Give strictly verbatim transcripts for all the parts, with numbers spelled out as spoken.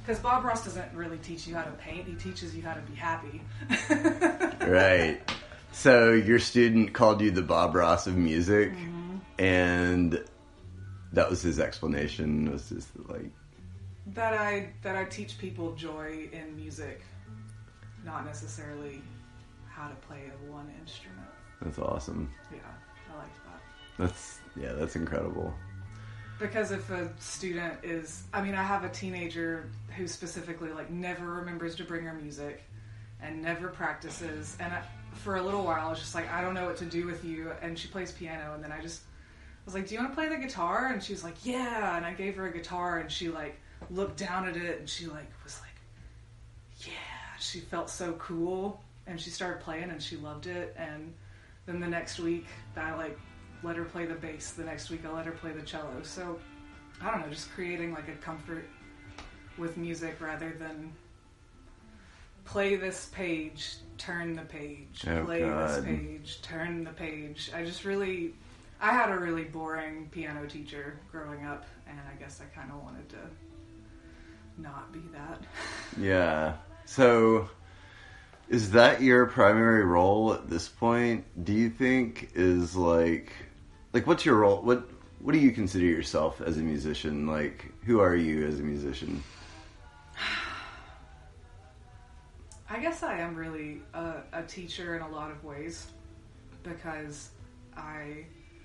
Because Bob Ross doesn't really teach you how to paint. He teaches you how to be happy. Right. So your student called you the Bob Ross of music, mm-hmm. and that was his explanation. It was just like that I that I teach people joy in music, not necessarily how to play a one instrument. That's awesome. Yeah, I liked that. That's yeah, that's incredible. Because if a student is, I mean, I have a teenager who specifically like never remembers to bring her music and never practices, and I, for a little while I was just like, I don't know what to do with you, and she plays piano, and then I just was like, do you want to play the guitar? And she was like, yeah, and I gave her a guitar, and she like looked down at it, and she like was like, yeah, she felt so cool, and she started playing, and she loved it, and then the next week I like let her play the bass. The next week I let her play the cello. So, I don't know, just creating like a comfort with music rather than play this page, turn the page, oh, play God. this page, turn the page. I just really, I had a really boring piano teacher growing up, and I guess I kind of wanted to not be that. Yeah. So, is that your primary role at this point? Do you think is like, like what's your role? What what do you consider yourself as a musician? Like, who are you as a musician? I guess I am really a, a teacher in a lot of ways, because I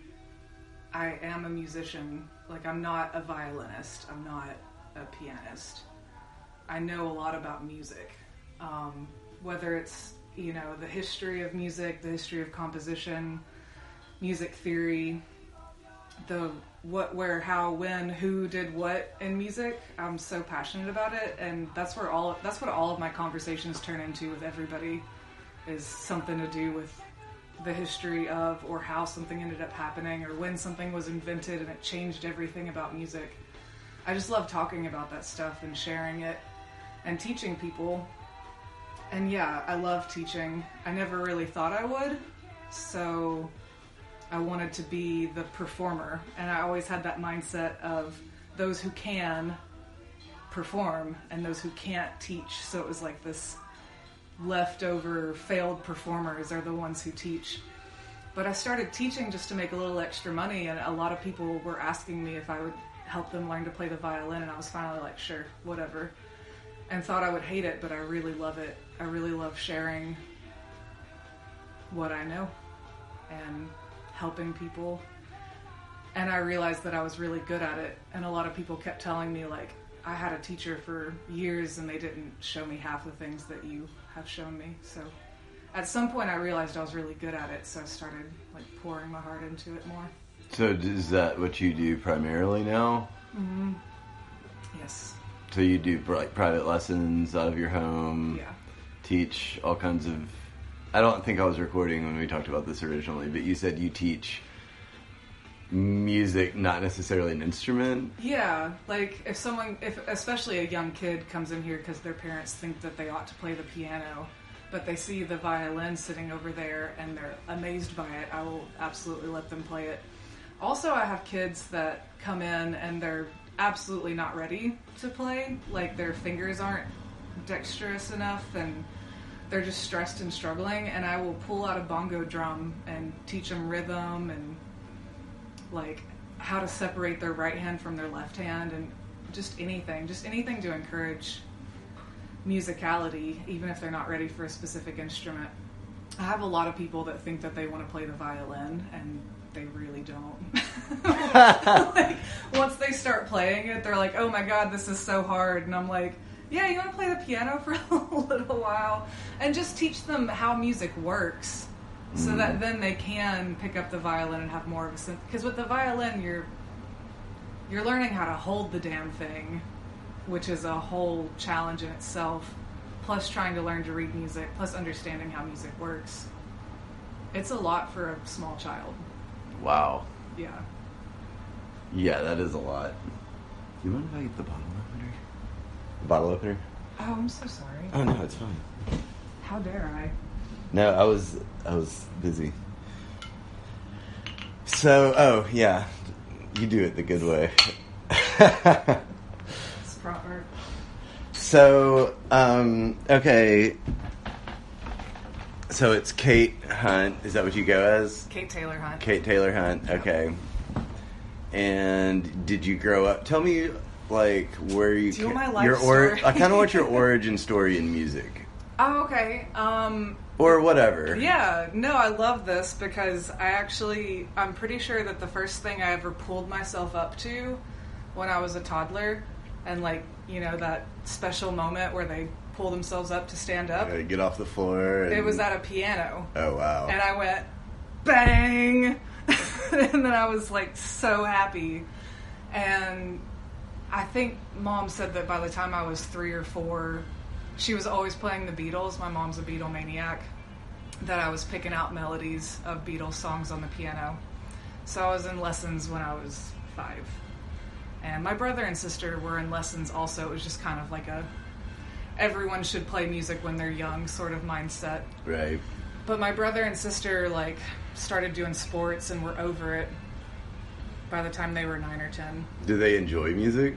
I am a musician. Like, I'm not a violinist. I'm not a pianist. I know a lot about music. Um, whether it's, you know, the history of music, the history of composition, music theory, the what, where, how, when, who did what in music. I'm so passionate about it, and that's where all of, that's what all of my conversations turn into with everybody, is something to do with the history of, or how something ended up happening, or when something was invented and it changed everything about music. I just love talking about that stuff and sharing it and teaching people. And yeah, I love teaching. I never really thought I would, so I wanted to be the performer, and I always had that mindset of those who can perform and those who can't teach. So it was like this leftover failed performers are the ones who teach. But I started teaching just to make a little extra money, and a lot of people were asking me if I would help them learn to play the violin, and I was finally like, sure, whatever. And thought I would hate it, but I really love it. I really love sharing what I know and helping people. And I realized that I was really good at it. And a lot of people kept telling me, like, I had a teacher for years and they didn't show me half the things that you have shown me. So at some point I realized I was really good at it, so I started like pouring my heart into it more. So is that what you do primarily now? Mm-hmm. Yes. So you do like private lessons out of your home? Yeah. Teach all kinds of... I don't think I was recording when we talked about this originally, but you said you teach music, not necessarily an instrument? Yeah, like if someone, if especially a young kid comes in here because their parents think that they ought to play the piano, but they see the violin sitting over there and they're amazed by it, I will absolutely let them play it. Also, I have kids that come in and they're absolutely not ready to play, like their fingers aren't dexterous enough and they're just stressed and struggling, and I will pull out a bongo drum and teach them rhythm and like how to separate their right hand from their left hand, and just anything, just anything to encourage musicality, even if they're not ready for a specific instrument. I have a lot of people that think that they want to play the violin, and they really don't. Like, once they start playing it, they're like, oh my god, this is so hard. And I'm like, yeah, you want to play the piano for a little while? And just teach them how music works, so mm. that then they can pick up the violin and have more of a sense. Because with the violin, you're you're learning how to hold the damn thing, which is a whole challenge in itself, plus trying to learn to read music, plus understanding how music works. It's a lot for a small child. Wow. Yeah. Yeah, that is a lot. You mind if I get the bottle opener? The bottle opener? Oh, I'm so sorry. Oh, no, it's fine. How dare I? No, I was, I was busy. So, oh, yeah. You do it the good way. It's proper. So, um, okay. So it's Kate Hunt. Is that what you go as? Kate Taylor Hunt. Kate Taylor Hunt. Okay. And did you grow up? Tell me, like, where you. Do you ca- want my life your or- story? I kind of want your origin story in music, Oh, okay. Um, or whatever. yeah, no, I love this because I actually, I'm pretty sure that the first thing I ever pulled myself up to when I was a toddler, and like, you know, that special moment where they pull themselves up to stand up, Gotta get off the floor. And... it was at a piano. Oh wow! And I went, bang! And then I was like so happy. And I think Mom said that by the time I was three or four, she was always playing the Beatles. My mom's a Beatlemaniac. That I was picking out melodies of Beatles songs on the piano. So I was in lessons when I was five. And my brother and sister were in lessons also. It was just kind of like a everyone should play music when they're young sort of mindset. Right. But my brother and sister like started doing sports and were over it by the time they were nine or ten. Do they enjoy music?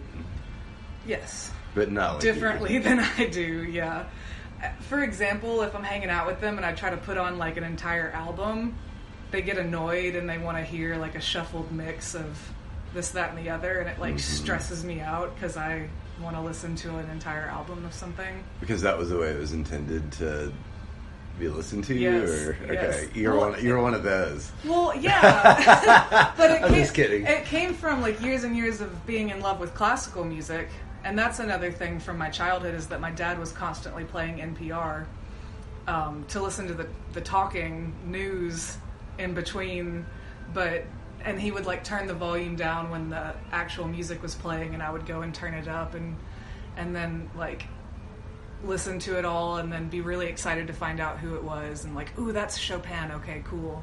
Yes. But not like Differently you. than I do, yeah. For example, if I'm hanging out with them and I try to put on like an entire album, they get annoyed and they want to hear like a shuffled mix of this, that, and the other, and it like Mm-hmm. stresses me out because I want to listen to an entire album of something. Because that was the way it was intended to be listened to. Yes, Or yes. okay, you're Well, one. You're one of those. Well, yeah, but it I'm came, just kidding. It came from like years and years of being in love with classical music, and that's another thing from my childhood is that my dad was constantly playing N P R um, to listen to the the talking news in between, but and he would like turn the volume down when the actual music was playing, and I would go and turn it up, and and then like listen to it all and then be really excited to find out who it was and like, ooh, that's Chopin, okay, cool.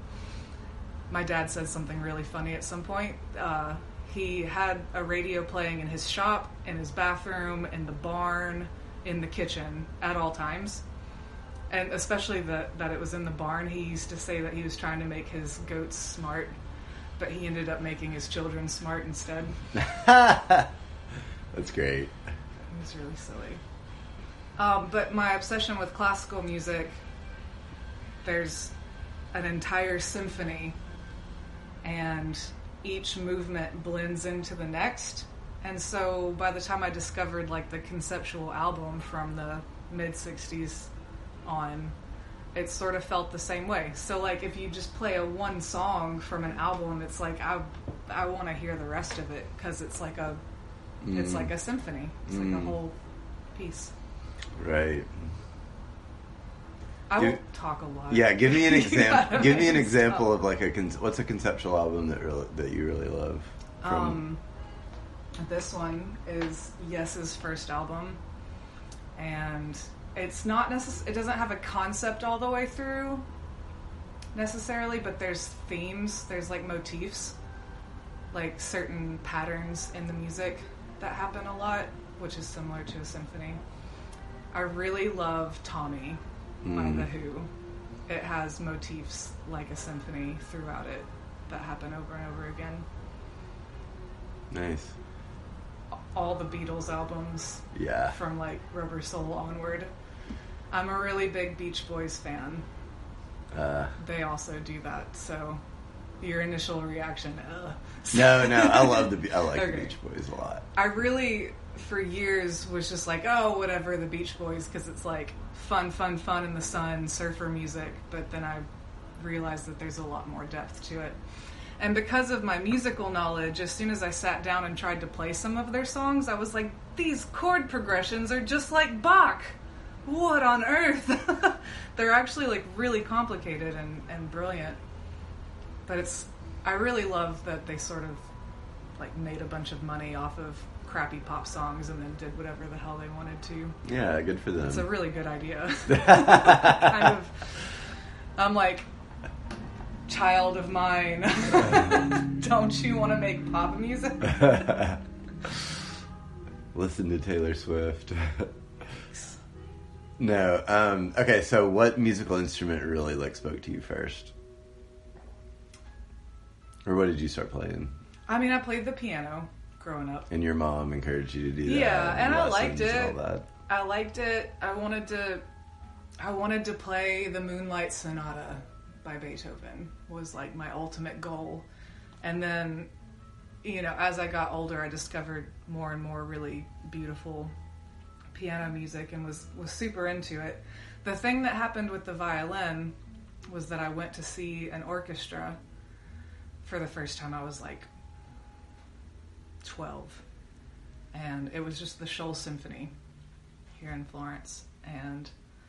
My dad said something really funny at some point. Uh, he had a radio playing in his shop, in his bathroom, in the barn, in the kitchen at all times. And especially that, that it was in the barn, he used to say that he was trying to make his goats smart, but he ended up making his children smart instead. That's great. It was really silly. Um, but my obsession with classical music, there's an entire symphony, and each movement blends into the next. And so by the time I discovered like the conceptual album from the mid sixties on, it sort of felt the same way. So like if you just play a one song from an album, it's like I I want to hear the rest of it because it's like a mm. it's like a symphony. It's mm. like a whole piece. Right. I give, will talk a lot. Yeah, give me an example. Give me an example stuff. of like a con- what's a conceptual album that really, that you really love. From... Um, this one is Yes's first album, and it's not necess- It doesn't have a concept all the way through necessarily, but there's themes. There's like motifs, like certain patterns in the music that happen a lot, which is similar to a symphony. I really love Tommy mm. by The Who. It has motifs like a symphony throughout it that happen over and over again. Nice. All the Beatles albums, yeah, from like Rubber Soul onward. I'm a really big Beach Boys fan. Uh, they also do that, so your initial reaction, ugh. No, no, I love the I like okay. the Beach Boys a lot. I really, for years, was just like, oh, whatever, the Beach Boys, because it's like fun, fun, fun in the sun, surfer music. But then I realized that there's a lot more depth to it. And because of my musical knowledge, as soon as I sat down and tried to play some of their songs, I was like, these chord progressions are just like Bach. What on earth? They're actually like really complicated and, and brilliant. But it's, I really love that they sort of like made a bunch of money off of crappy pop songs and then did whatever the hell they wanted to. Yeah, good for them. It's a really good idea. kind of, I'm like, child of mine, don't you want to make pop music? Listen to Taylor Swift. No, um, okay, so what musical instrument really like spoke to you first? Or what did you start playing? I mean, I played the piano growing up. And your mom encouraged you to do that? Yeah, and I liked it. All that. I liked it. I wanted to I wanted to play the Moonlight Sonata by Beethoven was like my ultimate goal. And then, you know, as I got older, I discovered more and more really beautiful piano music and was, was super into it. The thing that happened with the violin was that I went to see an orchestra for the first time. I was like twelve. And it was just the Scholl Symphony here in Florence. And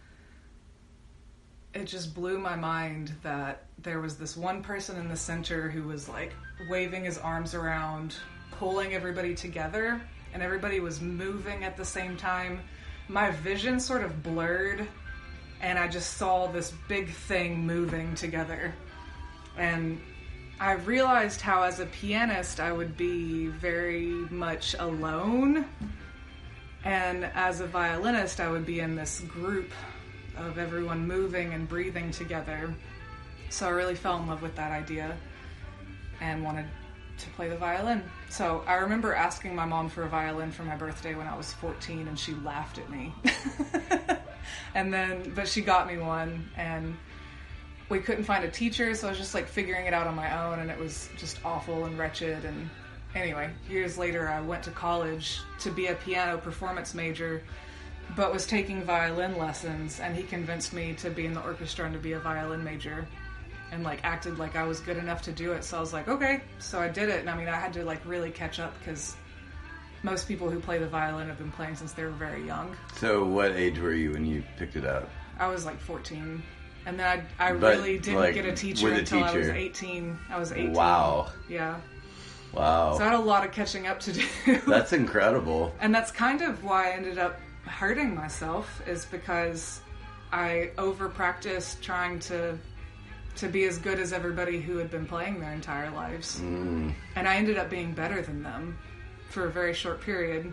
it just blew my mind that there was this one person in the center who was like waving his arms around, pulling everybody together, and everybody was moving at the same time. My vision sort of blurred, and I just saw this big thing moving together. And I realized how as a pianist I would be very much alone, and as a violinist I would be in this group of everyone moving and breathing together. So I really fell in love with that idea and wanted to play the violin. So I remember asking my mom for a violin for my birthday when I was fourteen, and she laughed at me. And then, but she got me one, and we couldn't find a teacher, so I was just like figuring it out on my own, and it was just awful and wretched. And anyway, years later I went to college to be a piano performance major, but was taking violin lessons, and he convinced me to be in the orchestra and to be a violin major, and like acted like I was good enough to do it. So I was like, okay, so I did it. And I mean, I had to like really catch up because most people who play the violin have been playing since they were very young. So what age were you when you picked it up? I was like fourteen, and then I, I But, really didn't like, get a teacher with a until I was teacher. eighteen. I was eighteen. Wow. Yeah. Wow. So I had a lot of catching up to do. That's incredible. And that's kind of why I ended up hurting myself, is because I over practiced trying to to be as good as everybody who had been playing their entire lives. Mm. And I ended up being better than them for a very short period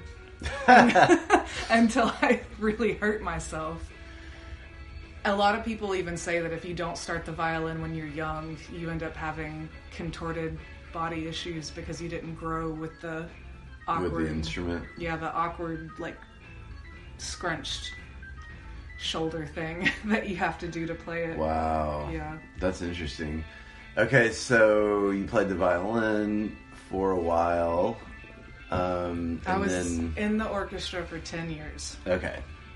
until I really hurt myself. A lot of people even say that if you don't start the violin when you're young, you end up having contorted body issues because you didn't grow with the awkward... With the instrument? Yeah, the awkward, like, scrunched shoulder thing that you have to do to play it. Wow. Yeah. That's interesting. Okay, so you played the violin for a while. Um, and I was then... in the orchestra for ten years. Okay.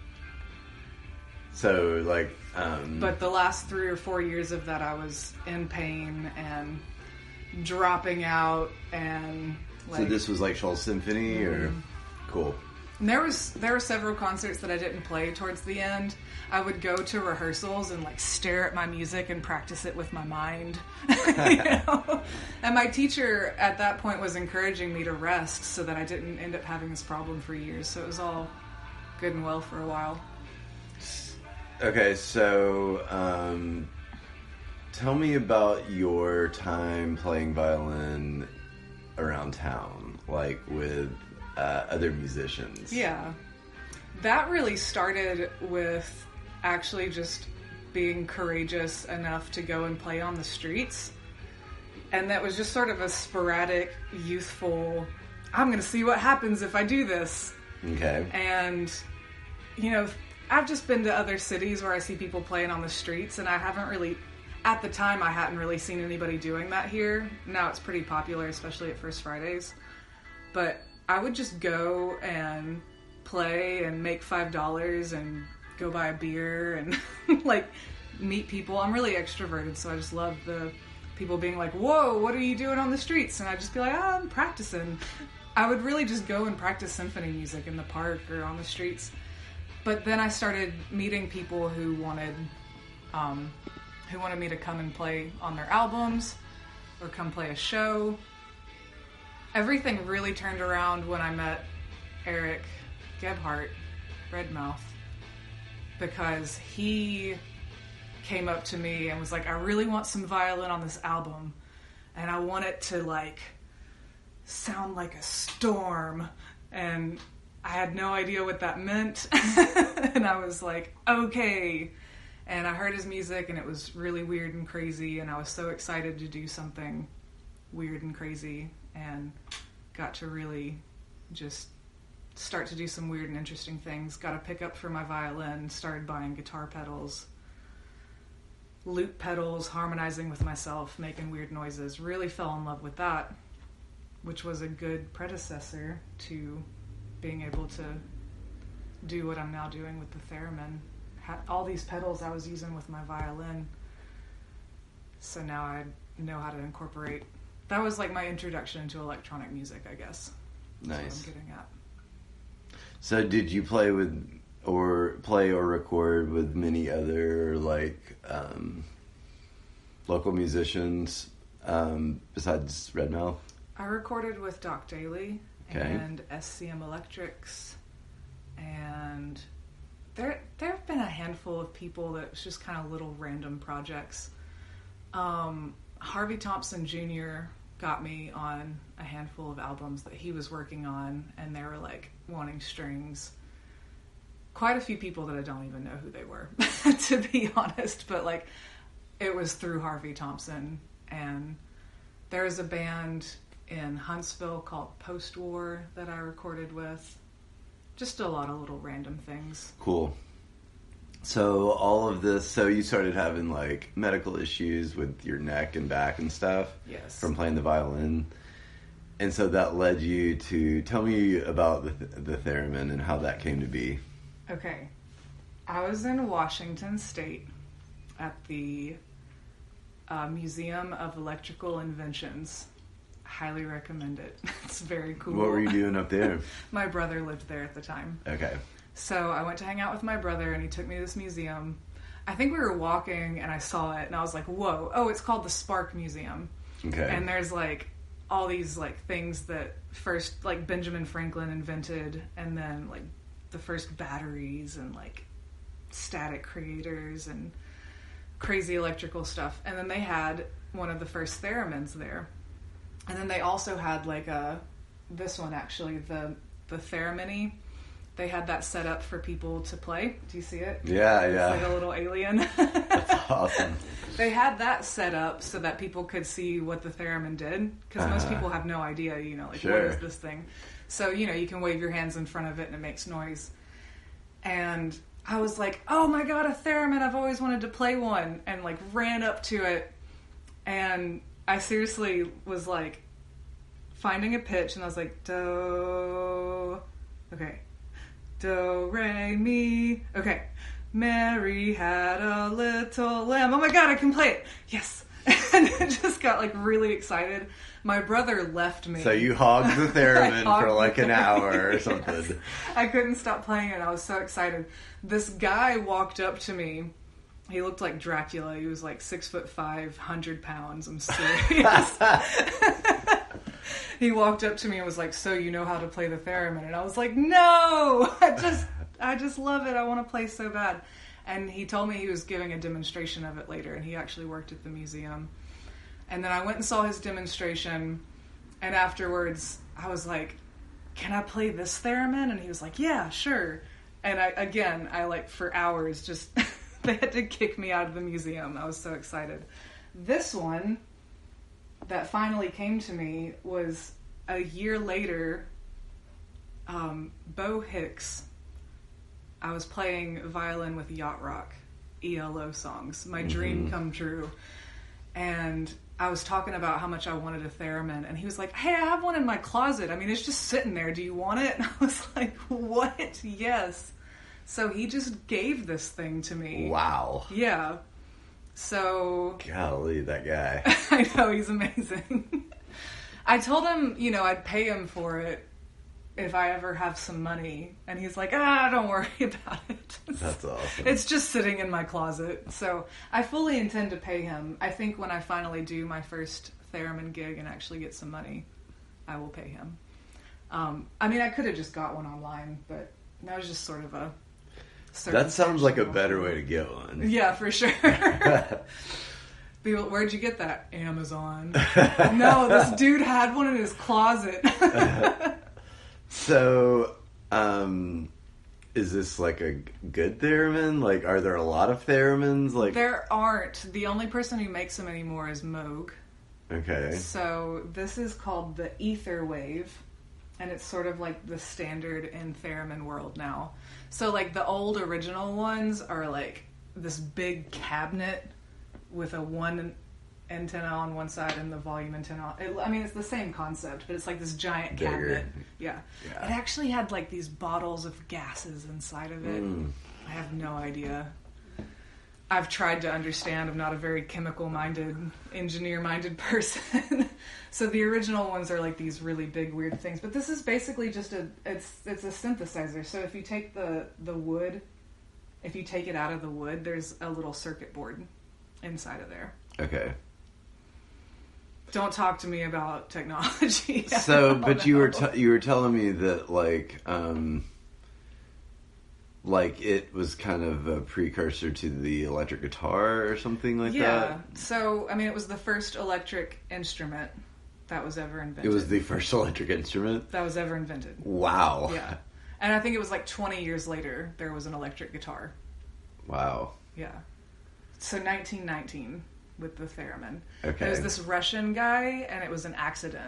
So, like... Um, But the last three or four years of that, I was in pain and dropping out and... Like, so this was like Scholl Symphony, or... Mm-hmm. Cool. And there was there were several concerts that I didn't play towards the end. I would go to rehearsals and like stare at my music and practice it with my mind. You know? And my teacher at that point was encouraging me to rest so that I didn't end up having this problem for years. So it was all good and well for a while. Okay, so um, tell me about your time playing violin around town, like with uh, other musicians. Yeah. That really started with actually just being courageous enough to go and play on the streets. And that was just sort of a sporadic, youthful, I'm going to see what happens if I do this. Okay. And, you know, I've just been to other cities where I see people playing on the streets, and I haven't really, at the time, I hadn't really seen anybody doing that here. Now it's pretty popular, especially at First Fridays. But I would just go and play and make five dollars and go buy a beer and, like, meet people. I'm really extroverted, so I just love the people being like, whoa, what are you doing on the streets? And I'd just be like, oh, I'm practicing. I would really just go and practice symphony music in the park or on the streets. But then I started meeting people who wanted, um, who wanted me to come and play on their albums or come play a show. Everything really turned around when I met Eric Gebhardt, Redmouth, because he came up to me and was like, I really want some violin on this album, and I want it to, like, sound like a storm. And I had no idea what that meant. And I was like, okay. And I heard his music, and it was really weird and crazy, and I was so excited to do something weird and crazy, and got to really just start to do some weird and interesting things. Got a pickup for my violin, started buying guitar pedals, loop pedals, harmonizing with myself, making weird noises. Really fell in love with that, which was a good predecessor to being able to do what I'm now doing with the theremin. Had all these pedals I was using with my violin, so now I know how to incorporate. That was like my introduction into electronic music, I guess. Nice. That's what I'm getting at. So did you play with or play or record with many other like um, local musicians um, besides Red Mel? I recorded with Doc Daly Okay. and S C M Electrics, and there there have been a handful of people that was just kind of little random projects. Um, Harvey Thompson Junior got me on a handful of albums that he was working on, and they were like wanting strings. Quite a few people that I don't even know who they were, to be honest, but like it was through Harvey Thompson. And there was a band in Huntsville called Post War that I recorded with. Just a lot of little random things. Cool. So all of this, so you started having like medical issues with your neck and back and stuff. Yes. From playing the violin. And so that led you to, tell me about the, the theremin and how that came to be. Okay. I was in Washington State at the uh, Museum of Electrical Inventions. Highly recommend it. It's very cool. What were you doing up there? My brother lived there at the time. Okay. So I went to hang out with my brother, and he took me to this museum. I think we were walking, and I saw it, and I was like, whoa. Oh, it's called the Spark Museum. Okay. And there's, like, all these, like, things that first, like, Benjamin Franklin invented, and then, like, the first batteries and, like, static creators and crazy electrical stuff. And then they had one of the first theremins there. And then they also had, like, a, this one, actually, the, the theremin. They had that set up for people to play. Do you see it? Yeah, it's yeah. like a little alien. That's awesome. They had that set up so that people could see what the theremin did. Because most Uh, people have no idea, you know, like, sure. what is this thing? So, you know, you can wave your hands in front of it and it makes noise. And I was like, oh my god, a theremin, I've always wanted to play one. And, like, ran up to it. And I seriously was, like, finding a pitch. And I was like, do... Okay. Do, re, mi. Okay. Mary had a little lamb. Oh my god, I can play it. Yes. And I just got like really excited. My brother left me. So you hogged the theremin hogged for like an the hour or yes. something. I couldn't stop playing it. I was so excited. This guy walked up to me. He looked like Dracula. He was like six foot five, hundred pounds. I'm serious. He walked up to me and was like, so you know how to play the theremin? And I was like, no, I just, I just love it. I want to play so bad. And he told me he was giving a demonstration of it later, and he actually worked at the museum. And then I went and saw his demonstration, and afterwards I was like, can I play this theremin? And he was like, yeah, sure. And I, again, I like for hours just, they had to kick me out of the museum. I was so excited. This one that finally came to me was a year later. um, Bo Hicks. I was playing violin with Yacht Rock, E L O songs, my dream Mm-hmm. come true. And I was talking about how much I wanted a theremin, and he was like, hey, I have one in my closet. I mean, it's just sitting there. Do you want it? And I was like, what? Yes. So he just gave this thing to me. Wow. Yeah. So Golly, that guy. I know, he's amazing. I told him, you know, I'd pay him for it if I ever have some money. And he's like, ah, don't worry about it. That's awesome. It's just sitting in my closet. So I fully intend to pay him. I think when I finally do my first theremin gig and actually get some money, I will pay him. Um, I mean, I could have just got one online, but that was just sort of a... That sounds like a circumstantial- better way to get one. Yeah, for sure. People, where'd you get that? Amazon. No, this dude had one in his closet. So, um, is this like a good theremin? Like, are there a lot of theremins? Like, There aren't. The only person who makes them anymore is Moog. okay, So this is called the Ether Wave. and it's sort of like the standard in theremin world now. So like the old original ones are like this big cabinet with a one antenna on one side and the volume antenna. It, I mean, it's the same concept, but it's like this giant Bigger. cabinet. Yeah. Yeah. It actually had like these bottles of gases inside of it. Mm. I have no idea. I've tried to understand. I'm not a very chemical-minded, engineer-minded person. So the original ones are like these really big, weird things. But this is basically just a it's it's a synthesizer. So if you take the the wood, if you take it out of the wood, there's a little circuit board inside of there. Okay. Don't talk to me about technology. So, but you were t- you were telling me that like um, like it was kind of a precursor to the electric guitar or something like yeah. that. Yeah. So, I mean, it was the first electric instrument that was ever invented. It was the first electric instrument that was ever invented. Wow. Yeah. And I think it was like twenty years later there was an electric guitar. Wow. Yeah. So nineteen nineteen with the theremin. Okay. It was this Russian guy, and it was an accident.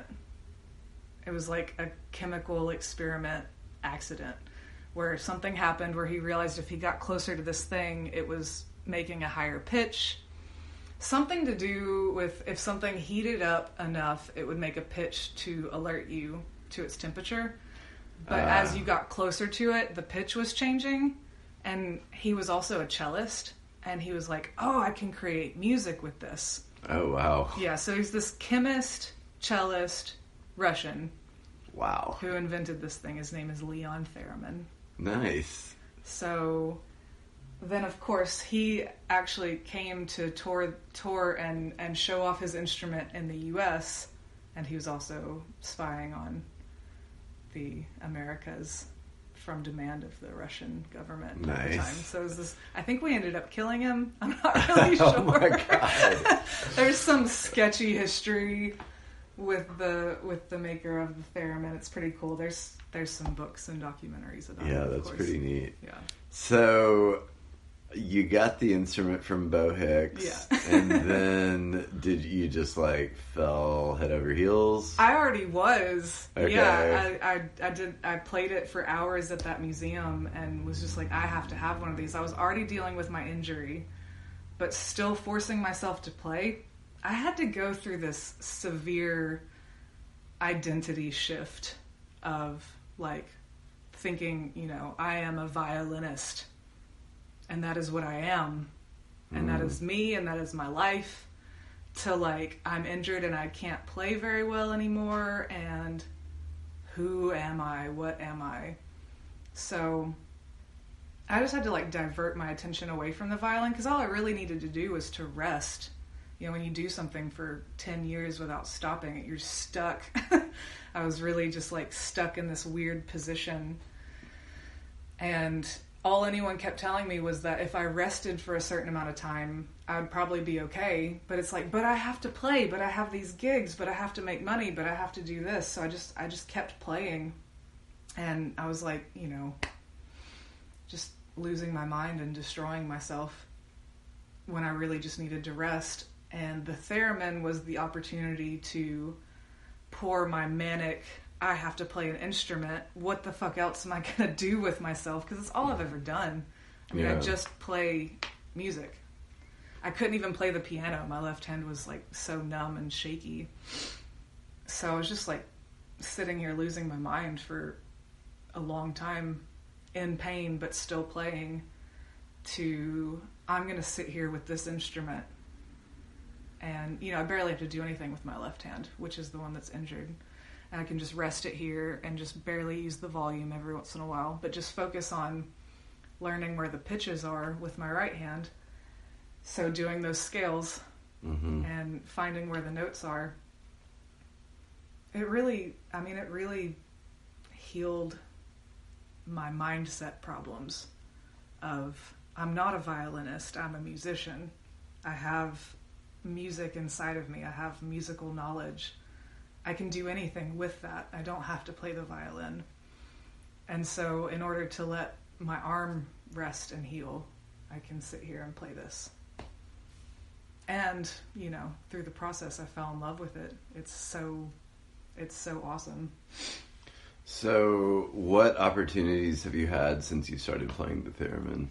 It was like a chemical experiment accident where something happened where he realized if he got closer to this thing, it was making a higher pitch. Something to do with if something heated up enough, it would make a pitch to alert you to its temperature. But Uh. as you got closer to it, the pitch was changing. And he was also a cellist. And he was like, oh, I can create music with this. Oh, wow. Yeah, so he's this chemist, cellist, Russian, Wow. who invented this thing. His name is Leon Theremin. Nice. So then, of course, he actually came to tour tour and, and show off his instrument in the U S, and he was also spying on the Americas from demand of the Russian government at the Nice. time. So it was this, I think we ended up killing him. I'm not really sure. Oh my God. There's some sketchy history with the with the maker of the theremin. It's pretty cool. There's there's some books and documentaries about it. Yeah, of that's course. pretty neat. Yeah. So, you got the instrument from Bo Hicks. Yeah. And then did you just like fell head over heels? I already was. Okay. Yeah, I, I I did. I played it for hours at that museum and was just like, I have to have one of these. I was already dealing with my injury, but still forcing myself to play. I had to go through this severe identity shift of like thinking, you know, I am a violinist, and that is what I am, and Mm. that is me, and that is my life. To like, I'm injured and I can't play very well anymore, and who am I? What am I? So I just had to like divert my attention away from the violin, because all I really needed to do was to rest. You know, when you do something for ten years without stopping it, you're stuck. I was really just like stuck in this weird position. And all anyone kept telling me was that if I rested for a certain amount of time, I would probably be okay. But it's like, but I have to play, but I have these gigs, but I have to make money, but I have to do this. So I just, I just kept playing. And I was like, you know, just losing my mind and destroying myself when I really just needed to rest. And the theremin was the opportunity to pour my manic, I have to play an instrument, what the fuck else am I going to do with myself? Because it's all I've ever done. I mean, Yeah. I just play music. I couldn't even play the piano. My left hand was like so numb and shaky. So I was just like sitting here losing my mind for a long time, in pain, but still playing, to, I'm going to sit here with this instrument. And, you know, I barely have to do anything with my left hand, which is the one that's injured. And I can just rest it here and just barely use the volume every once in a while, but just focus on learning where the pitches are with my right hand. So doing those scales Mm-hmm. and finding where the notes are, it really, I mean, it really healed my mindset problems of, I'm not a violinist, I'm a musician. I have music inside of me. I have musical knowledge. I can do anything with that. I don't have to play the violin. And so in order to let my arm rest and heal, I can sit here and play this. And, you know, through the process, I fell in love with it. It's so, it's so awesome. So, what opportunities have you had since you started playing the theremin?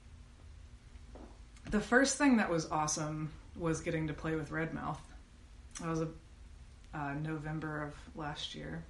The first thing that was awesome was getting to play with Redmouth. That was a uh, November of last year.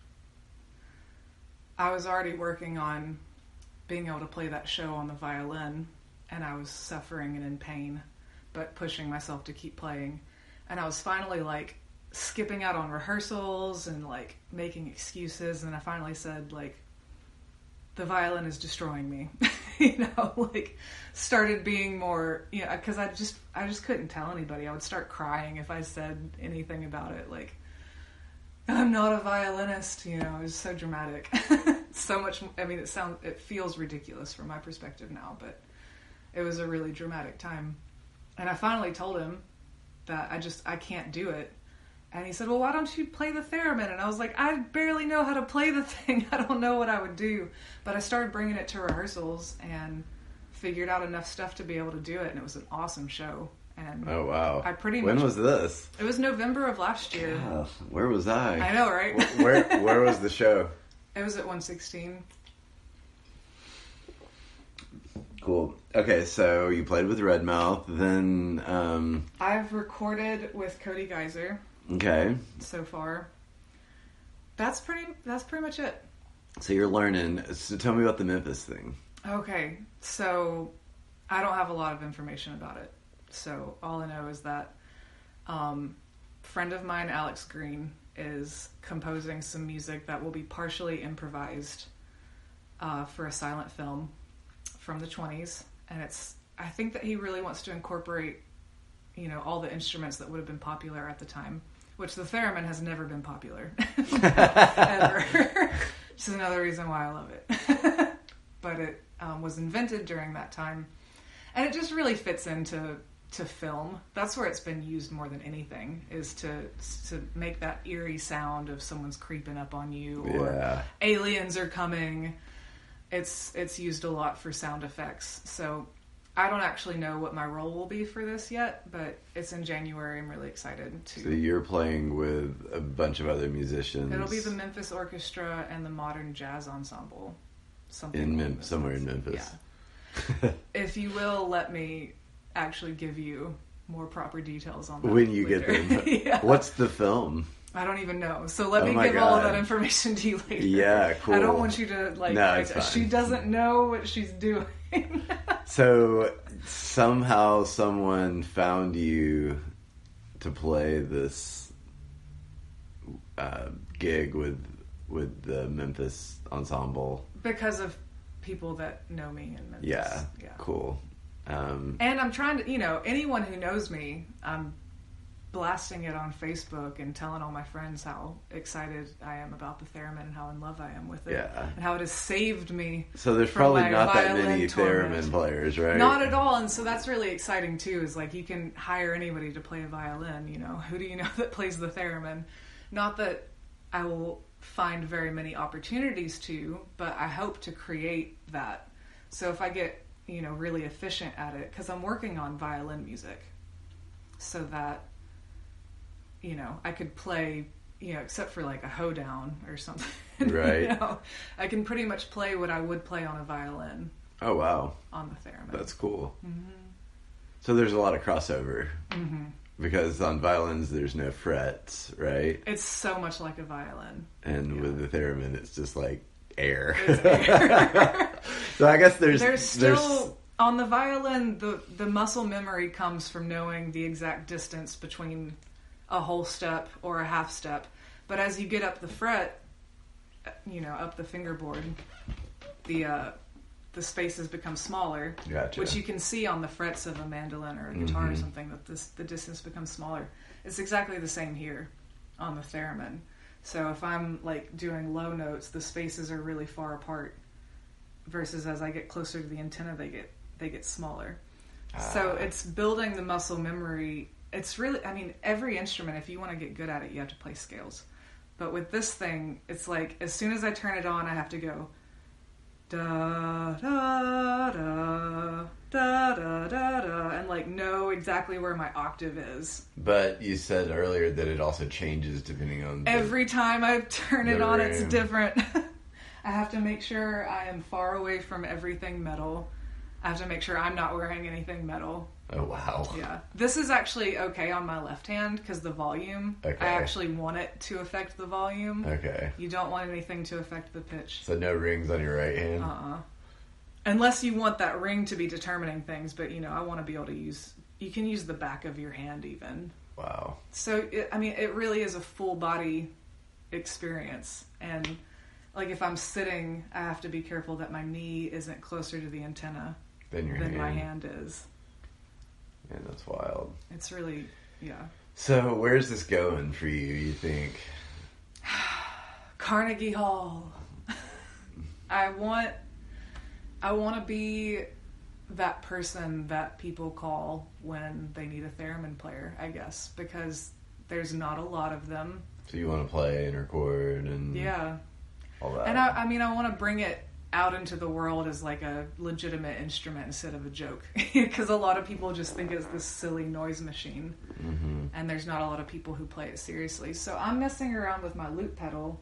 I was already working on being able to play that show on the violin, and I was suffering and in pain, but pushing myself to keep playing. And I was finally like skipping out on rehearsals and like making excuses, and I finally said, like, the violin is destroying me. You know, like started being more, you know, because I just I just couldn't tell anybody. I would start crying if I said anything about it, like, I'm not a violinist, you know. It was so dramatic. So much, I mean, it sounds, it feels ridiculous from my perspective now, but it was a really dramatic time. And I finally told him that I just, I can't do it. And he said, well, why don't you play the theremin? And I was like, I barely know how to play the thing. I don't know what I would do. But I started bringing it to rehearsals and figured out enough stuff to be able to do it. And it was an awesome show. And oh, wow. I pretty when much... was this? It was November of last year. Yeah, where was I? I know, right? where Where was the show? It was at one sixteen. Cool. Okay, so you played with Redmouth, then... Um, I've recorded with Cody Geyser. Okay. So far. That's pretty, that's pretty much it. So you're learning. So tell me about the Memphis thing. Okay, so I don't have a lot of information about it. So all I know is that um, a friend of mine, Alex Green, is composing some music that will be partially improvised uh, for a silent film from the twenties. And it's, I think that he really wants to incorporate, you know, all the instruments that would have been popular at the time, which the theremin has never been popular. Ever. Which is another reason why I love it. But it um, was invented during that time. And it just really fits into to film. That's where it's been used more than anything, is to to make that eerie sound of someone's creeping up on you, or yeah. aliens are coming. It's it's used a lot for sound effects. So I don't actually know what my role will be for this yet, but it's in January. I'm really excited to. So you're playing with a bunch of other musicians. It'll be the Memphis Orchestra and the Modern Jazz Ensemble. Something in like Mem- somewhere in Memphis. Yeah. If you will, let me actually give you more proper details on that when you later. get there. Yeah. What's the film? I don't even know. So let Oh me my give all of God. that information to you later. Yeah, cool. I don't want you to, like, No, like, it's fine. she doesn't know what she's doing. So somehow someone found you to play this uh, gig with with the Memphis Ensemble. Because of people that know me in Memphis. Yeah, Yeah. cool. Um, And I'm trying to, you know, anyone who knows me, I'm blasting it on Facebook and telling all my friends how excited I am about the theremin and how in love I am with it. Yeah. And how it has saved me. so there's from probably my not that violin many torment. theremin players, right? Not at all. And so that's really exciting too, is like you can hire anybody to play a violin, you know. Who do you know that plays the theremin? Not that I will find very many opportunities to, but I hope to create that. So if I get, you know, really efficient at it, because I'm working on violin music, so that, you know, I could play, you know, except for like a hoedown or something. Right. You know, I can pretty much play what I would play on a violin Oh, wow. on the theremin. That's cool. Mm-hmm. So there's a lot of crossover. Mm-hmm. Because on violins, there's no frets, right? It's so much like a violin. And Yeah. with the theremin, it's just like air. It's air. So I guess there's... There's still, on the violin, the, the muscle memory comes from knowing the exact distance between a whole step or a half step. But as you get up the fret, you know, up the fingerboard, the uh, the spaces become smaller, Gotcha. which you can see on the frets of a mandolin or a guitar Mhm. or something, that this, the distance becomes smaller. It's exactly the same here on the theremin. So if I'm like doing low notes, the spaces are really far apart, versus as I get closer to the antenna, they get they get smaller. So Ah. it's building the muscle memory. It's really, I mean, every instrument, if you want to get good at it, you have to play scales. But with this thing, it's like, as soon as I turn it on, I have to go da da da da da da da, and like know exactly where my octave is. But you said earlier that it also changes depending on... The, Every time I turn it on, room. It's different. I have to make sure I am far away from everything metal. I have to make sure I'm not wearing anything metal. Oh, wow. Yeah. This is actually okay on my left hand because the volume, Okay. I actually want it to affect the volume. Okay. You don't want anything to affect the pitch. So no rings on your right hand? Uh-uh. Unless you want that ring to be determining things, but, you know, I want to be able to use... You can use the back of your hand even. Wow. So, it, I mean, it really is a full body experience. And, like, if I'm sitting, I have to be careful that my knee isn't closer to the antenna Than your than hand. my hand is. Man, that's wild. It's really, yeah. So, where's this going for you, you think? Carnegie Hall. I want... I want to be that person that people call when they need a theremin player, I guess, because there's not a lot of them. So you want to play and record and Yeah. all that. And I, I mean, I want to bring it out into the world as like a legitimate instrument instead of a joke, because a lot of people just think it's this silly noise machine, mm-hmm. and there's not a lot of people who play it seriously. So I'm messing around with my loop pedal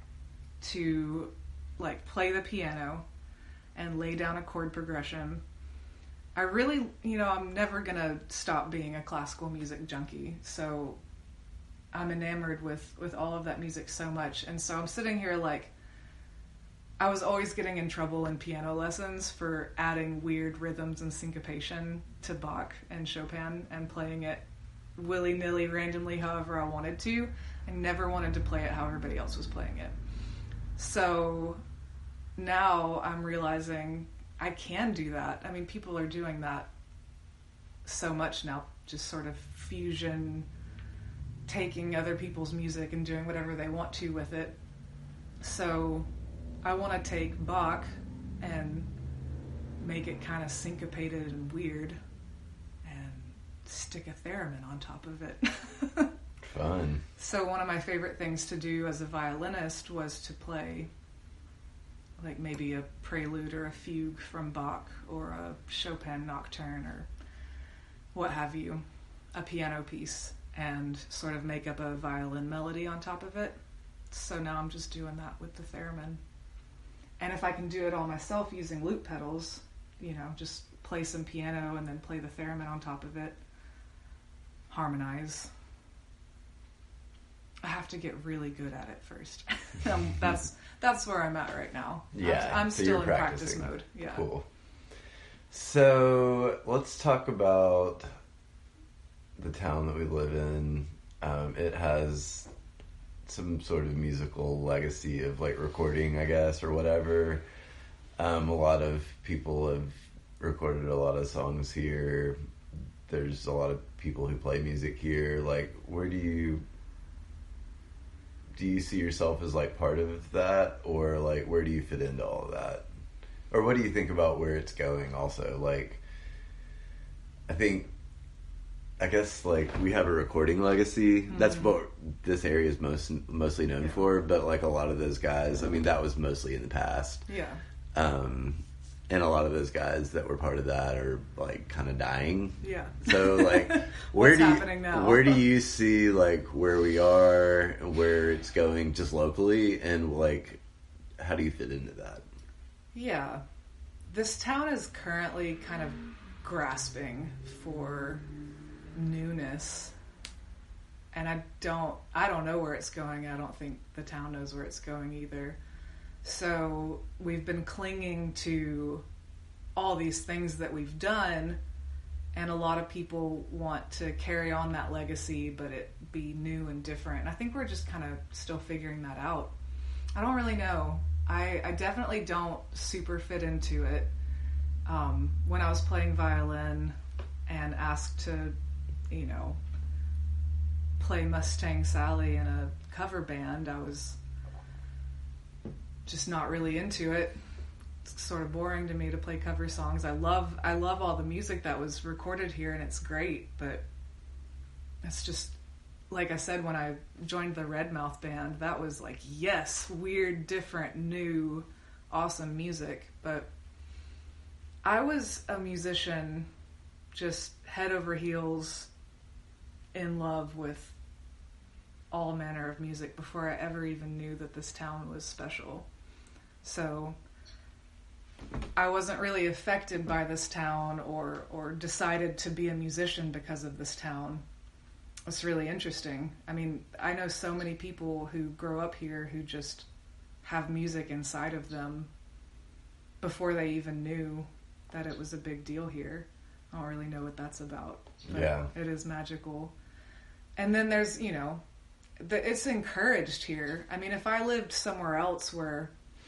to like play the piano and lay down a chord progression. I really, you know, I'm never gonna stop being a classical music junkie, so I'm enamored with, with all of that music so much. And so I'm sitting here like, I was always getting in trouble in piano lessons for adding weird rhythms and syncopation to Bach and Chopin and playing it willy-nilly, randomly, however I wanted to. I never wanted to play it how everybody else was playing it. So now I'm realizing I can do that. I mean, people are doing that so much now, just sort of fusion, taking other people's music and doing whatever they want to with it. So I want to take Bach and make it kind of syncopated and weird and stick a theremin on top of it. Fun. So one of my favorite things to do as a violinist was to play like maybe a prelude or a fugue from Bach or a Chopin nocturne or what have you, a piano piece, and sort of make up a violin melody on top of it. So now I'm just doing that with the theremin. And if I can do it all myself using loop pedals, you know, just play some piano and then play the theremin on top of it, harmonize. I have to get really good at it first. um, that's that's where I'm at right now. Yeah, I'm, I'm so still you're in practicing. practice mode. Yeah. Cool. So let's talk about the town that we live in. Um, it has some sort of musical legacy of like recording, I guess, or whatever. Um, a lot of people have recorded a lot of songs here. There's a lot of people who play music here. Like, where do you do you see yourself as like part of that, or like where do you fit into all of that, or what do you think about where it's going? Also, like, I think. I guess, like, we have a recording legacy. Mm-hmm. That's what this area is most mostly known yeah. for. But, like, a lot of those guys, I mean, that was mostly in the past. Yeah. Um, and a lot of those guys that were part of that are, like, kind of dying. Yeah. So, like, where What's do you, happening now? where do you see, like, where we are, where it's going just locally, and, like, how do you fit into that? Yeah. This town is currently kind of grasping for newness, and I don't I don't know where it's going. I don't think the town knows where it's going either. So we've been clinging to all these things that we've done, and a lot of people want to carry on that legacy, but it be new and different. And I think we're just kind of still figuring that out. I don't really know. I, I definitely don't super fit into it. Um, when I was playing violin and asked to, you know, play Mustang Sally in a cover band, I was just not really into it. It's sort of boring to me to play cover songs. I love I love all the music that was recorded here, and it's great, but it's just, like I said, when I joined the Red Mouth band, that was like, yes, weird, different, new, awesome music. But I was a musician just head over heels in love with all manner of music before I ever even knew that this town was special. So I wasn't really affected by this town or, or decided to be a musician because of this town. It's really interesting. I mean, I know so many people who grow up here who just have music inside of them before they even knew that it was a big deal here. I don't really know what that's about. But yeah. It is magical. And then there's, you know, the, it's encouraged here. I mean, if I lived somewhere else where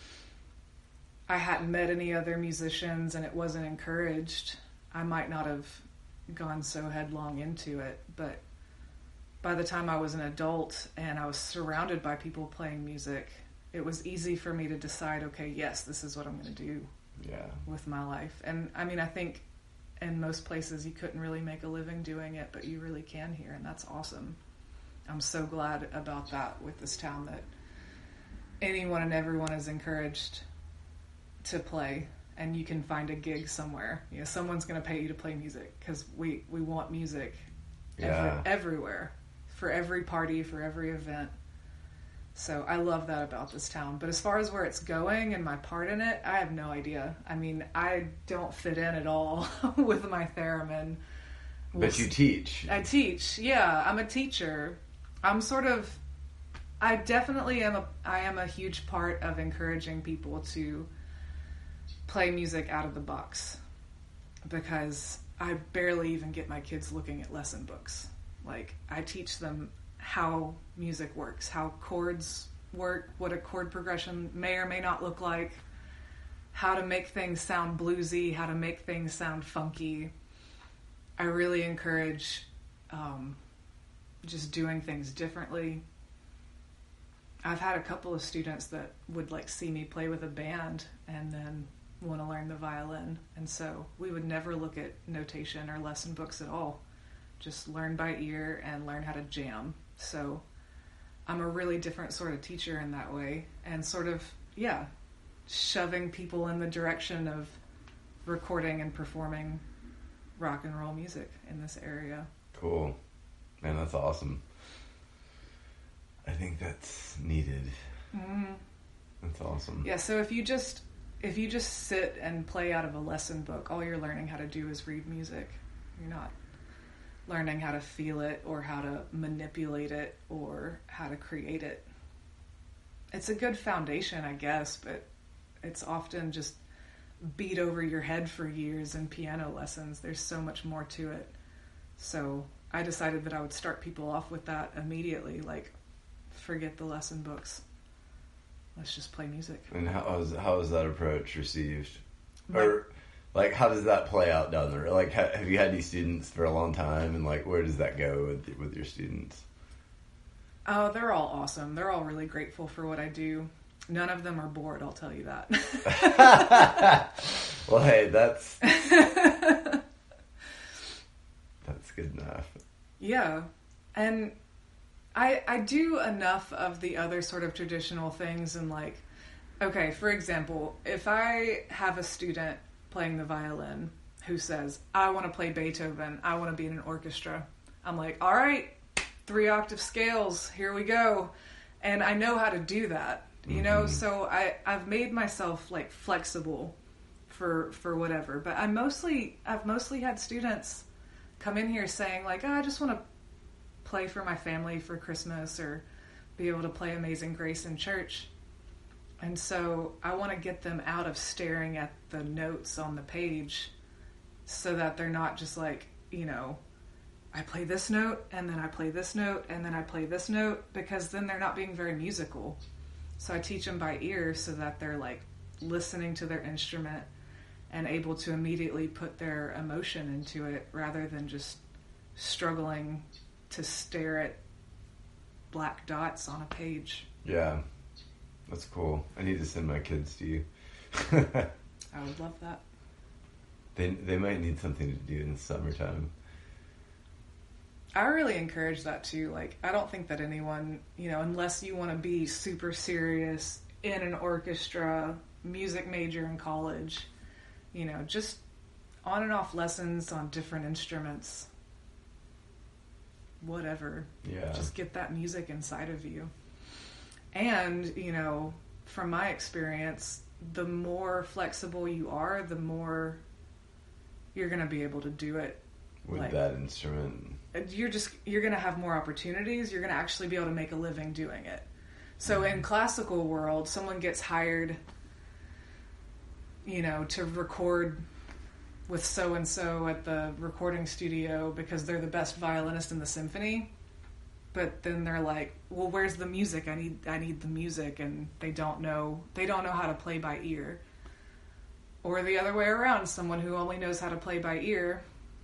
I hadn't met any other musicians and it wasn't encouraged, I might not have gone so headlong into it. But by the time I was an adult and I was surrounded by people playing music, it was easy for me to decide, okay, yes, this is what I'm going to do yeah. with my life. And I mean, I think in most places you couldn't really make a living doing it, but you really can here, and that's awesome. I'm so glad about that with this town, that anyone and everyone is encouraged to play, and you can find a gig somewhere. You know, someone's going to pay you to play music, because we, we want music yeah. every, everywhere, for every party, for every event. So I love that about this town. But as far as where it's going and my part in it, I have no idea. I mean, I don't fit in at all with my theremin. But you teach. I teach, yeah. I'm a teacher. I'm sort of, I definitely am a, I am a huge part of encouraging people to play music out of the box, because I barely even get my kids looking at lesson books. Like, I teach them how music works, how chords work, what a chord progression may or may not look like, how to make things sound bluesy, how to make things sound funky. I really encourage um, just doing things differently. I've had a couple of students that would like see me play with a band and then want to learn the violin, and so we would never look at notation or lesson books at all. Just learn by ear and learn how to jam. So I'm a really different sort of teacher in that way, and sort of, yeah, shoving people in the direction of recording and performing rock and roll music in this area. Cool. Man, that's awesome. I think that's needed. Mm-hmm. That's awesome. Yeah, so if you just if you just sit and play out of a lesson book, all you're learning how to do is read music. You're not learning how to feel it or how to manipulate it or how to create it. It's a good foundation, I guess, but it's often just beat over your head for years in piano lessons. There's so much more to it. So I decided that I would start people off with that immediately. Like, forget the lesson books. Let's just play music. And how is how is that approach received? My, or like, how does that play out down the road? Like, ha, have you had these students for a long time, and like, where does that go with with your students? Oh, they're all awesome. They're all really grateful for what I do. None of them are bored, I'll tell you that. Well, hey, that's that's good enough. Yeah. And I I do enough of the other sort of traditional things, and like, okay, for example, if I have a student playing the violin who says, I want to play Beethoven, I want to be in an orchestra, I'm like, all right, three octave scales, here we go. And I know how to do that, you know, mm-hmm. so I, I've made myself like flexible for for whatever. But I mostly I've mostly had students come in here saying like, oh, I just want to play for my family for Christmas, or be able to play Amazing Grace in church. And so I want to get them out of staring at the notes on the page, so that they're not just like, you know, I play this note, and then I play this note, and then I play this note, because then they're not being very musical. So I teach them by ear so that they're like listening to their instrument and able to immediately put their emotion into it, rather than just struggling to stare at black dots on a page. Yeah, that's cool. I need to send my kids to you. I would love that. They they might need something to do in the summertime. I really encourage that too. Like, I don't think that anyone, you know, unless you want to be super serious in an orchestra, music major in college, you know, just, on and off lessons on different instruments. Whatever. Yeah. Just get that music inside of you. And, you know, from my experience, the more flexible you are, the more you're going to be able to do it. With like, that instrument. You're just, you're going to have more opportunities. You're going to actually be able to make a living doing it. So mm-hmm. in classical world, someone gets hired, you know, to record with so-and-so at the recording studio because they're the best violinist in the symphony. But then they're like, well, where's the music? I need I need the music. And they don't know, they don't know how to play by ear. Or the other way around, someone who only knows how to play by ear,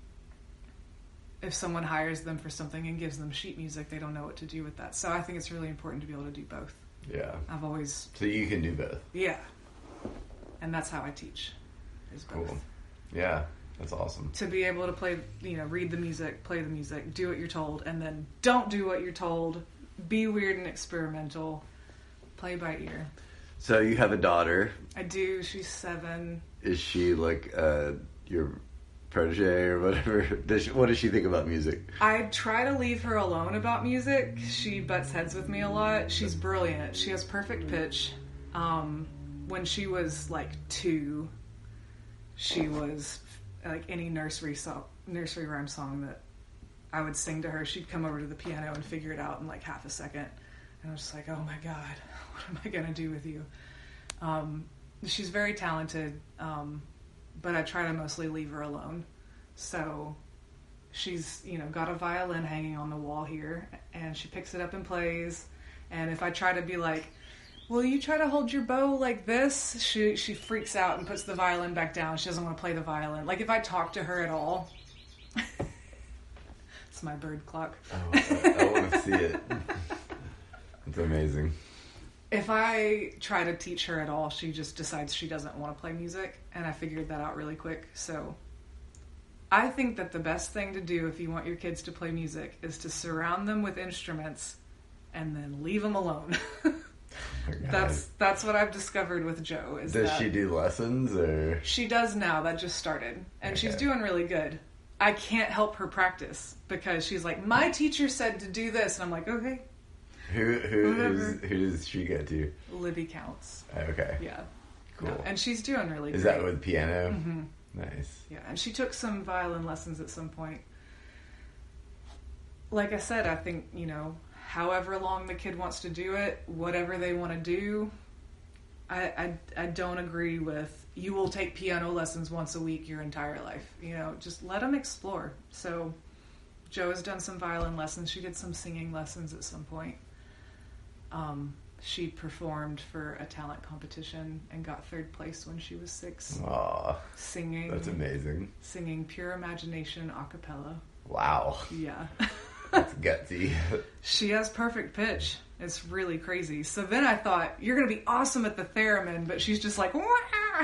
if someone hires them for something and gives them sheet music, they don't know what to do with that. So I think it's really important to be able to do both. Yeah. I've always... So you can do both. Yeah. And that's how I teach, is both. Cool. Yeah, that's awesome. To be able to play, you know, read the music, play the music, do what you're told, and then don't do what you're told, be weird and experimental, play by ear. So you have a daughter. I do. She's seven. Is she like uh, your protege or whatever? Does she, what does she think about music? I try to leave her alone about music. She butts heads with me a lot. She's brilliant. She has perfect pitch. Um, when she was like two, she was like any nursery song, nursery rhyme song that I would sing to her. She'd come over to the piano and figure it out in like half a second. And I was just like, oh my God, what am I going to do with you? Um, she's very talented, um, but I try to mostly leave her alone. So she's, you know, got a violin hanging on the wall here, and she picks it up and plays. And if I try to be like, will you try to hold your bow like this? She she freaks out and puts the violin back down. She doesn't want to play the violin. Like, if I talk to her at all... It's my bird clock. Oh, I, I want to see it. It's amazing. If I try to teach her at all, she just decides she doesn't want to play music, and I figured that out really quick. So I think that the best thing to do if you want your kids to play music is to surround them with instruments and then leave them alone. Oh that's that's what I've discovered with Jo. Is does that she do lessons or? She does now. That just started, and okay. She's doing really good. I can't help her practice because she's like, my teacher said to do this, and I'm like, okay. Who who is, who does she go to? Libby Counts. Okay. Yeah. Cool. No, and she's doing really is great. Is that with piano? Mm-hmm. Nice. Yeah, and she took some violin lessons at some point. Like I said, I think, you know, however long the kid wants to do it, whatever they want to do, I, I, I don't agree with, you will take piano lessons once a week your entire life. You know, just let them explore. So Jo has done some violin lessons. She did some singing lessons at some point. Um, she performed for a talent competition and got third place when she was six. Aw, singing. That's amazing. Singing Pure Imagination a cappella. Wow. Yeah. That's gutsy. She has perfect pitch. It's really crazy. So then I thought, you're going to be awesome at the theremin, but she's just like, wah!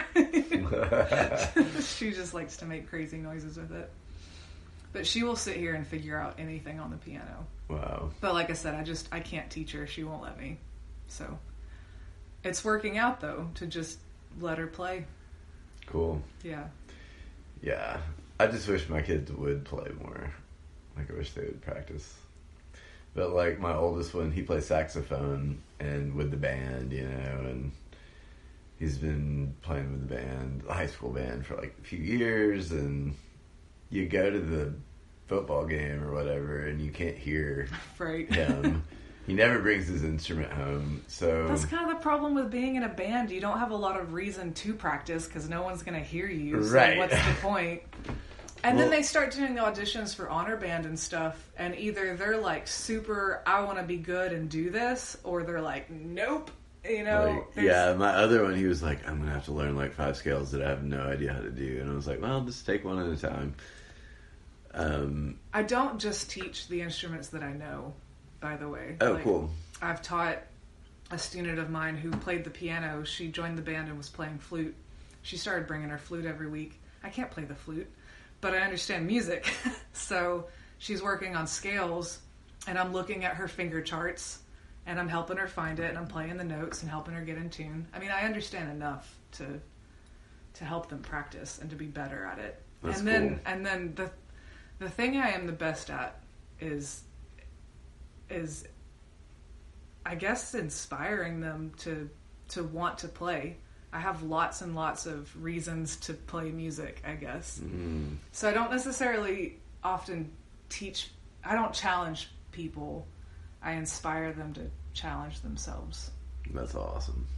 She just likes to make crazy noises with it. But she will sit here and figure out anything on the piano. Wow. But like I said, I just, I can't teach her. She won't let me. So it's working out, though, to just let her play. Cool. Yeah. Yeah. I just wish my kids would play more. Like, I wish they would practice. But, like, my oldest one, he plays saxophone and with the band, you know, and he's been playing with the band, the high school band, for, like, a few years, and you go to the football game or whatever, and you can't hear right. him. He never brings his instrument home, so... That's kind of the problem with being in a band. You don't have a lot of reason to practice, because no one's going to hear you, so right. what's the point? And well, then they start doing the auditions for honor band and stuff, and either they're like super, I want to be good and do this, or they're like, nope, you know. Like, yeah, my other one, he was like, I'm going to have to learn like five scales that I have no idea how to do. And I was like, well, just take one at a time. Um, I don't just teach the instruments that I know, by the way. Oh, like, cool. I've taught a student of mine who played the piano. She joined the band and was playing flute. She started bringing her flute every week. I can't play the flute, but I understand music. So she's working on scales, and I'm looking at her finger charts, and I'm helping her find it, and I'm playing the notes and helping her get in tune. I mean, I understand enough to to help them practice and to be better at it. That's and then cool. and then the the thing I am the best at is is I guess inspiring them to to want to play. I have lots and lots of reasons to play music, I guess. Mm. So I don't necessarily often teach, I don't challenge people. I inspire them to challenge themselves. That's awesome.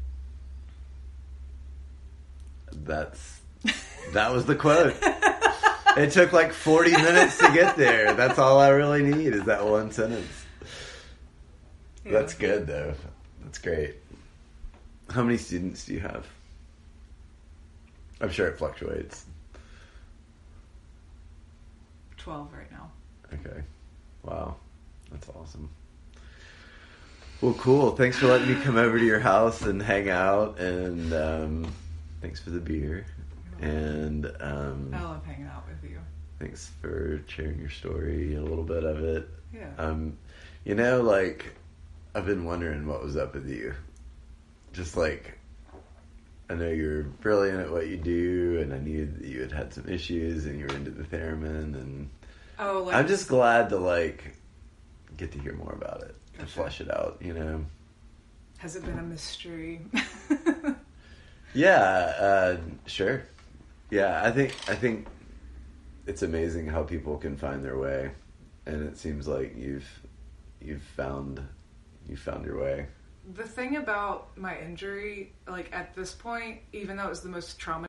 That's that was the quote. It took like forty minutes to get there. That's all I really need is that one sentence. Yeah. That's good though. That's great. How many students do you have? I'm sure it fluctuates. twelve right now. Okay. Wow. That's awesome. Well, cool. Thanks for letting me come over to your house and hang out, and um, thanks for the beer. And um, I love hanging out with you. thanks for sharing your story, a little bit of it. Yeah. Um, you know, like, I've been wondering what was up with you. Just like, I know you're brilliant at what you do, and I knew that you had had some issues, and you were into the theremin, and Oh, like I'm just glad to, like, get to hear more about it, to Gotcha. flesh it out, you know? Has it been a mystery? Yeah, uh, sure. Yeah, I think I think it's amazing how people can find their way, and it seems like you've you've found you found your way. The thing about my injury, like at this point, even though it was the most traumatizing